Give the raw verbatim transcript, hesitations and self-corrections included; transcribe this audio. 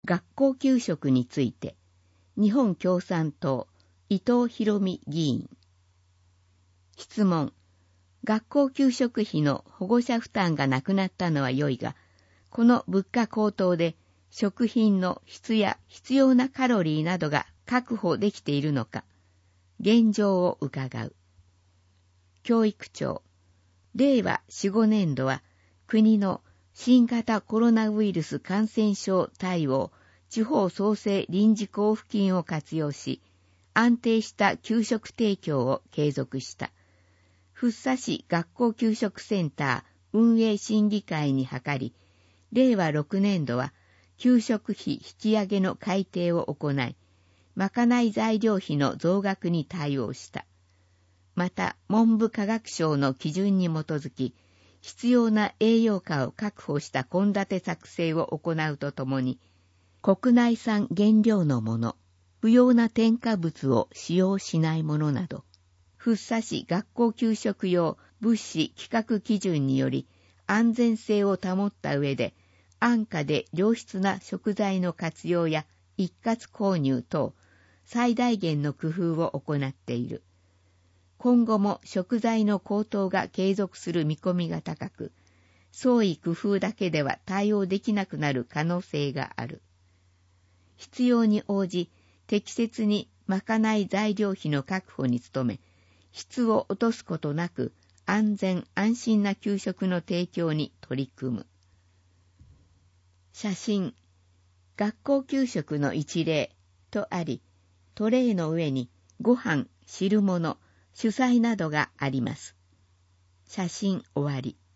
学校給食について、日本共産党伊藤博美議員。質問。学校給食費の保護者負担がなくなったのは良いが、この物価高騰で食品の質や必要なカロリーなどが確保できているのか、現状を伺う。教育庁。れいわよん、ごねんどは国の新型コロナウイルス感染症対応地方創生臨時交付金を活用し、安定した給食提供を継続した。福生市学校給食センター運営審議会に諮り、れいわろくねんどは給食費引き上げの改定を行い、まかない材料費の増額に対応した。また、文部科学省の基準に基づき、必要な栄養価を確保した献立作成を行うとともに、国内産原料のもの、不要な添加物を使用しないものなど、福生市学校給食用物資規格基準により安全性を保った上で、安価で良質な食材の活用や一括購入等、最大限の工夫を行っている。今後も食材の高騰が継続する見込みが高く、創意工夫だけでは対応できなくなる可能性がある。必要に応じ、適切にまかない材料費の確保に努め、質を落とすことなく安全安心な給食の提供に取り組む。写真。学校給食の一例とあり、トレイの上にご飯、汁物、主菜などがあります。写真終わり。